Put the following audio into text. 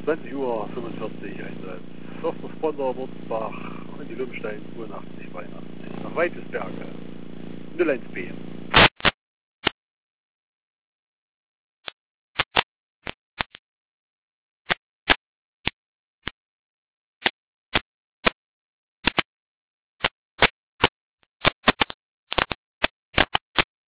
20 Uhr 45 Einsatz. Förster Sponder, Wurzbach und die Lumstein 82, 82. Nach Weitesberge. 012.